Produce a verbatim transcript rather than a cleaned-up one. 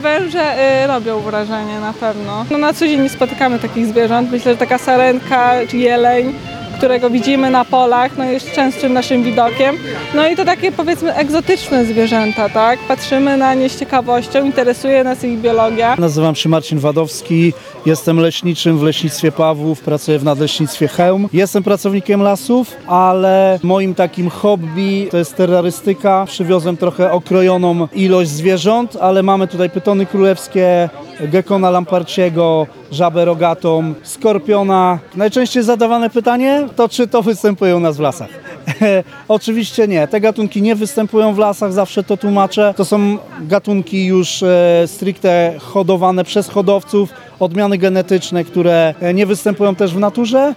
Węże y, robią wrażenie na pewno. No, na co dzień nie spotykamy takich zwierząt. Myślę, że taka sarenka czy jeleń, którego widzimy na polach, no jest częstszym naszym widokiem. No i to takie powiedzmy egzotyczne zwierzęta, tak? Patrzymy na nie z ciekawością, interesuje nas ich biologia. Nazywam się Marcin Wadowski, jestem leśniczym w Leśnictwie Pawłów, pracuję w Nadleśnictwie Chełm. Jestem pracownikiem lasów, ale moim takim hobby to jest terrorystyka. Przywiozłem trochę okrojoną ilość zwierząt, ale mamy tutaj pytony królewskie, gekona lamparciego, żabę rogatą, skorpiona. Najczęściej zadawane pytanie to, czy to występuje u nas w lasach. Oczywiście nie. Te gatunki nie występują w lasach, zawsze to tłumaczę. To są gatunki już e, stricte hodowane przez hodowców, odmiany genetyczne, które nie występują też w naturze.